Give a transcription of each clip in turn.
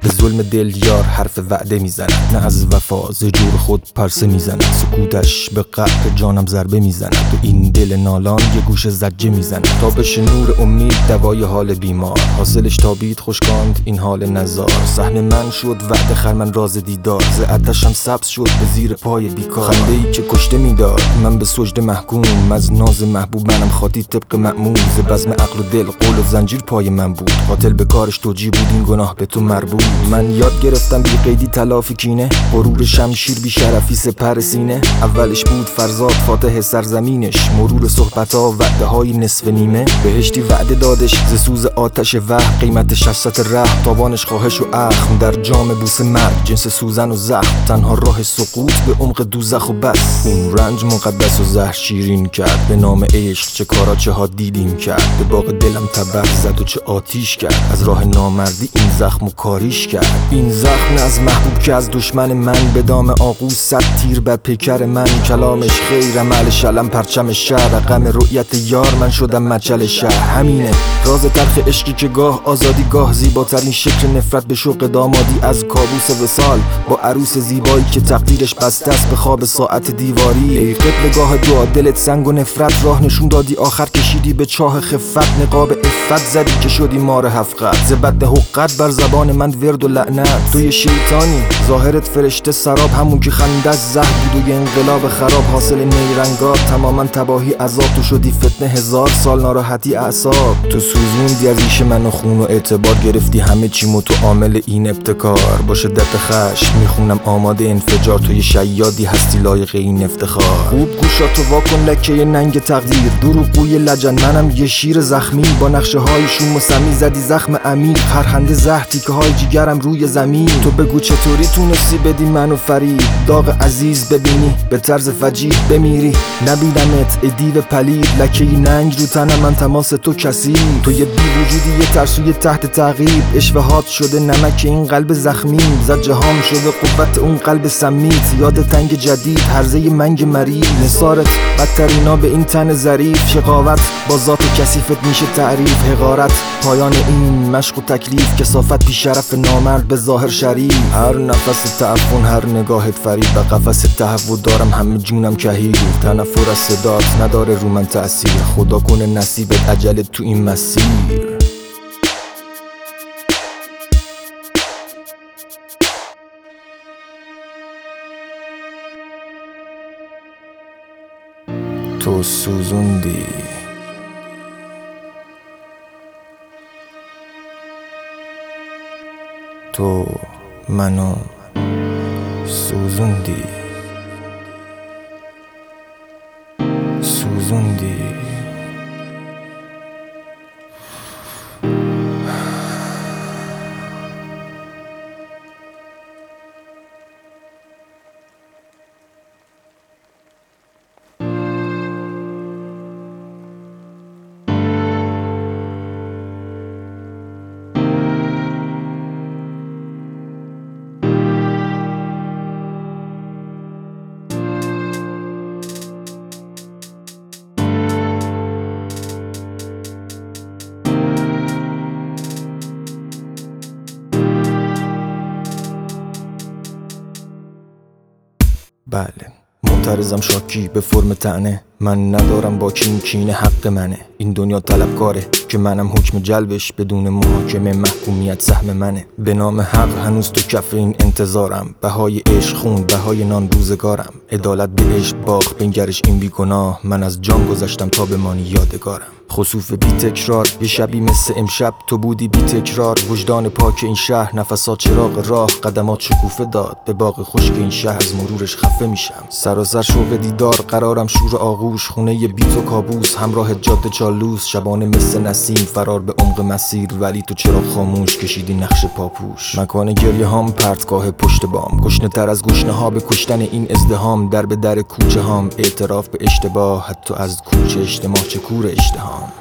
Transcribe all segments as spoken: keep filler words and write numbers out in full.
به ظلم دل یار حرف وعده میزند، نه از وفا ز جور خود پرسه میزند. سکوتش به قهر جانم ضربه میزند و این دل نالان یه گوش زجه میزند. تابش نور امید دوای حال بیمار، حاصلش تابید خشکاند این حال نزار. سهم من شد وعده خرمن راز دیدار، ز آتشم سبز شد به زیر پای بیکار. خنده ای که کشته میداد من به سجده محکوم، از ناز محبوب منم خاطی طبق معمول. ز بزم عقل و دل قول و زنجیر پای من بود، قاتل به کارش توجیه بود این گناه به تو مربوط. من یاد گرفتم بی قیدی تلافی کینه، غرور شمشیر بی شرفی سپر سینه. اولش بود فرزاد فاتح سرزمینش، مرور صحبت‌ها وعده های نصف نیمه. بهشتی وعده دادش ز سوز آتش وحی، قیمتش حسرت ره تابانش خواهش و اخم. در جام بوس مرگ جنس سوزن و زخم، تنها راه سقوط به عمق دوزخ و بس. اون رنج مقدس و زهر شیرین کرد، به نام عشق چه کارا چه ها دیدیم کرد. به باغ دلم تبر زد و چه آتیش کرد، از راه نامردی این زخم و کاریش کرد. این زخم نه از محبوب که از دشمن من، به دام آغوش صد تیر بر پیکر من. کلامش خیر عمل شلم پرچم شهر، رقم رؤیت یار من شدم مچل شهر. همینه راز تلخ عشقی که گاه آزادی گاه زیباترین شکل نفرت به شوق دامادی. از کابوس وصال با عروس زیبایی که تقدیرش بسته است به خواب ساعت دیواری. ای قبلگاه دعا دلت سنگ و نفرت، راه نشون دادی آخر کشیدی به چاه خفت. نقاب عفت زدی که شدی مار حفقت، ز بد حقت بر زبان من ورد و لعنت. تو یه شیطانی ظاهرت فرشته سراب، همون که خندش زهر بود و یه انقلاب خراب. حاصل نیرنگات تماما تباهی عذاب، تو شدی فتنه هزار سال ناراحتی اعصاب. تو سوزوندی از ریش من و خون و اعتبار، گرفتی همه چیمو تو عامل این ابتکار. با شدت خشم میخونم آماده انفجار، تو یه شیادی هستی لایق این افتخار. خوب گوشاتو واکن لکه ننگ تقدیر، دروغگوی لجن منم یه شیر زخمی. با نقشه های شوم و سمی زدی زخم عمیق، خرخنده زهر تیکه های جیگرم روی زمین. تو بگو چطوری تونستی بدی منو فرید، داغ عزیز ببینی به طرز فجیح بمیری. نبیدمت ای دیو پلید، لکه ننگ رو تنم من تماس تو کسی. تو یه بی وجودی یه ترسوی تحت تعقیب، اشوهات شده نمک این قلب زخمی. زد جهام شده قوت اون قلب سمیت، یاد تنگ جدید هرزه منگ مریض. نثارت بدترینا به این تن ظریف، شقاوت با ذات کثیفت میشه تعریف. حقارت پایان این مشق و تکلیف، کثافت بی شرف نامرد به ظاهر شریف. هر نفس تعفن هر نگاهت فریب، به قفس تهوع دارم همه جونم کهیر. تنفر از صدات نداره رو من تأثیر، خدا کنه نصیبت عجلت تو این مسیر. تو سوزوندی تو منو سوزوندی سوزوندی بله معترضم شاکی به فرم طعنه، من ندارم با کین کینه حق منه. این دنیا طلبکاره که منم حکم جلبش، بدون محاکمه محکومیت سهم منه. به نام حق هنوز تو کف این انتظارم، بهای عشق خون بهای نان روزگارم. عدالت به عشق باخت بنگرش این بیگناه، من از جان گذشتم تا بمانی یادگارم. خسوف بی تکرار یه شبی مثل امشب، تو بودی بی تکرار. وجدان پاک این شهر نفسات چراغ راه، قدمات شکوفه داد به باغ خشک این شهر. از مرورش خفه میشم سراسر شوق دیدار، قرارم شور آغوش. خونه ی بیت و کابوس همراه جاده چالوس، شبانه مثل نسیم فرار به عمق مسیر. ولی تو چرا خاموش کشیدی نقش پاپوش. مکان گریه هام پرتگاه پشت بام، گشنه تر از گشنه ها به کشتن این ازدهام. در به در کوچه هام اعتراف به اشتباه، حتی از کوچه اجتماع چه کور اشتهام.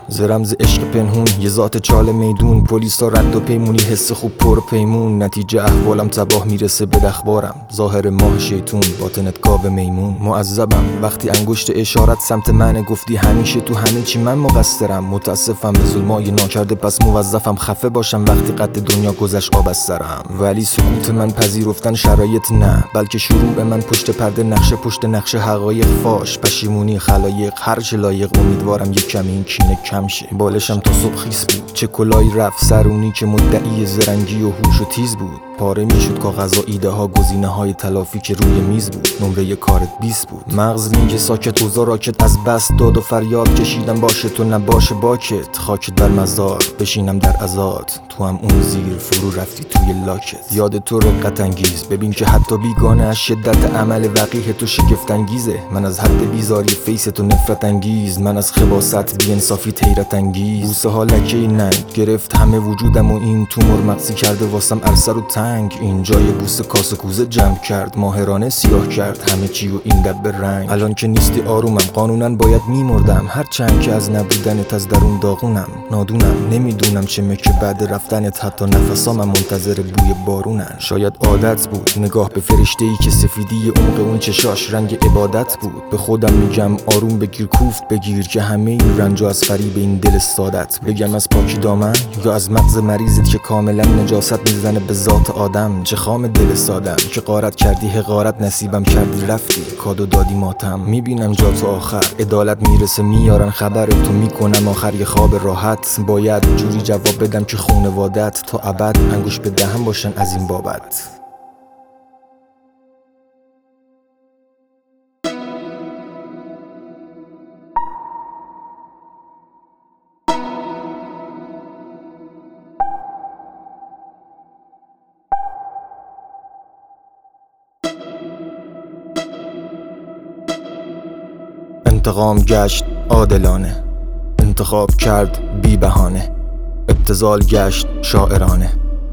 ز رمز عشق پنهون یه ذات چال میدون، پلیسا رد و پیمونی، حس خوب پر پیمون، نتیجه احوالم تباه میرسه به اخبارم، ظاهر ماه شیطون باطنت گاو میمون. معذبم وقتی انگشت اشارت سمت من، گفتی همیشه تو همه چی من مقصرم، متاسفم به ظلمای ناکرده پس موظفم خفه باشم وقتی قد دنیا گذشت آب از سرم. ولی سکوت من پذیرفتن شرایط نه، بلکه شروع من پشت پرده نقشه پشت نقشه، حقایق فاش، پشیمونی خلایق، هر چه لایق. امیدوارم یک کمی این کینه کم شه. بالشم تا صبح خیس بود، چه کلایی رفت سرونی که مدعی زرنگی و هوش و تیز بود. پاره میشد کاغذ و ایده ها، گزینه های تلافی که روی میز بود. نمره کارت بیست بود. مغز میگه ساکت، اوضاع راکت، از بس داد و فریاد کشیدم باشه تو نباشه باکت. خاکت بر مزار بشینم در عزات، تو هم اون زیر فرو رفتی توی لاکت. یاد تو رقت انگیز، ببین که حتی بیگانه از شدت عمل وقیه تو شگفت انگیزه. من از حد بیزاری فیس تو نفرت انگیز، من از خباست بی انصافی حیرت انگیز. بوسه ها لکه ننگ گرفت همه وجودم و این تومور مغزی کرده واسم عرصه رو تنگ. این جای بوسه کاسه کوزه جمع کرد، ماهرانه سیاه کرد همه چی و این دب رنگ. الان که نیستی آرومم، قانونا باید میمردم، هر چند که از نبودنت از درون داغونم. نادونم نمیدونم چه مکه بعد رفتنت، حتی نفسامم منتظر بوی بارونن. شاید عادت بود نگاه به فرشته‌ای که سفیدی عمق اون چشاش رنگ عبادت بود. به خودم میگم آروم بگیر، کوفت بگیر، که همه این رنجا از فریب این دل سادت. بگم از پاکی دامن یا از مغز مریضت که کاملا نجاست میزنه به ذات آدم. چه خام دل سادم که غارت کردی حقارت، نصیبم کردی رفتی کادو دادی ماتم. میبینم جا تو آخر عدالت میرسه، میارن خبر تو، میکنم آخر یه خواب راحت. باید جوری جواب بدم که خونوادت تا ابد انگوش به دهن باشن از این بابت. انتقام گشت عادلانه، انتخاب کرد بی بهانه، ابتذال گشت شاعرانه،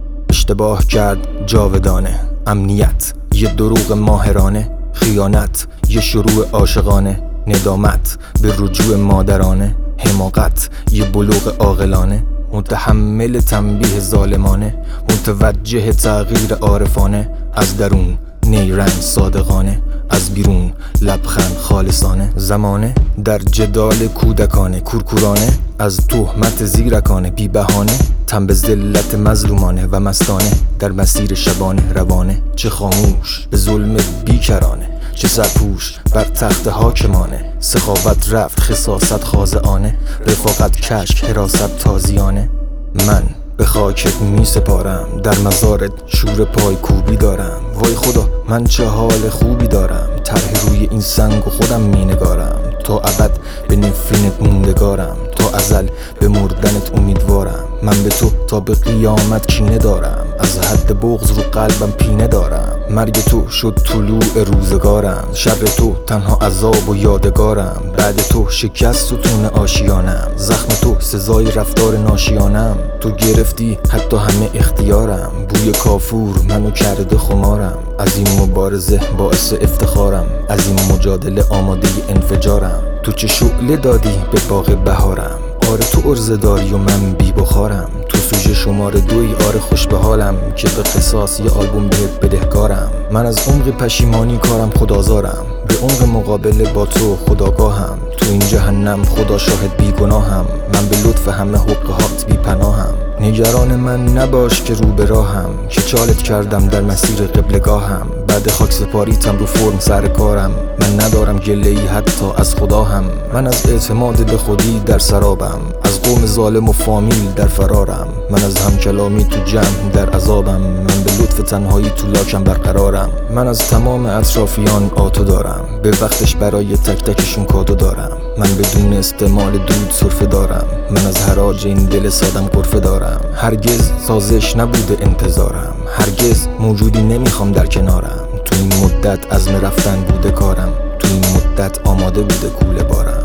اشتباه کرد جاودانه. امنیت یه دروغ ماهرانه، خیانت یه شروع عاشقانه، ندامت به رجوع مادرانه، حماقت یه بلوغ عاقلانه، متحمل تنبیه ظالمانه، متوجه تغییر عارفانه. از درون نیرنگ صادقانه، از بیرون لبخند خالصانه. زمانه در جدال کودکانه، کورکورانه از تهمت زیرکانه، بی بهانه تن به ذلت مظلومانه و مستانه در مسیر شبانه روانه. چه خاموش به ظلم بیکرانه، چه سرپوش بر تخت حاکمانه. سخاوت رفت خساست خاضعانه، رفاقت کشک حراست تازیانه. من به خاکت می سپارم، در مزارت شور پای کوبی دارم. وای خدا من چه حال خوبی دارم، طرح روی این سنگ و خودم می نگارم. تا ابد به نفرینت موندگارم، تا ازل به مردنت امیدوارم. من به تو تا به قیامت کینه دارم، از حد بغض رو قلبم پینه دارم. مرگ تو شد طلوع روزگارم، شر تو تنها عذاب و یادگارم. بعد تو شکست ستون آشیانم، زخم تو سزای رفتار ناشیانم. تو گرفتی حتی همه اختیارم، بوی کافور منو کرده خمارم. از این مبارزه باعث افتخارم، از این مجادله آماده انفجارم. تو چه شعله دادی به باغ بهارم، آره تو عرضه داری و من بی بخارم. تو سوژه شماره دوی آره خوش به حالم، که به قصاص یه آلبوم بهت بدهکارم. من از عمق پشیمانی کارم خدازارم، به عمق مقابله با تو خداگاهم. تو این جهنم خدا شاهد بی گناهم، من به لطف همه حقهات بی پناهم. نگران من نباش که رو به راهم، که چالت کردم در مسیر قبلگاهم. بعد خاک سپاریتم رو فرم سر کارم، من ندارم گله‌ای حتی از خدا هم. من از اعتماد به خودی در سرابم، از قوم ظالم و فامیل در فرارم. من از همکلامی تو جمع در عذابم، من به لطف تنهایی تو لاکم برقرارم. من از تمام اطرافیان آتو دارم، به وقتش برای تک تکشون کادو دارم. من بدون استعمال دود سرفه دارم، من از حراج این دل سادم قرفه دارم. هرگز سازش نبوده انتظارم، هرگز موجودی نمیخوام در کنارم. تو این مدت عزم رفتن بوده کارم، تو این مدت آماده بوده کوله بارم.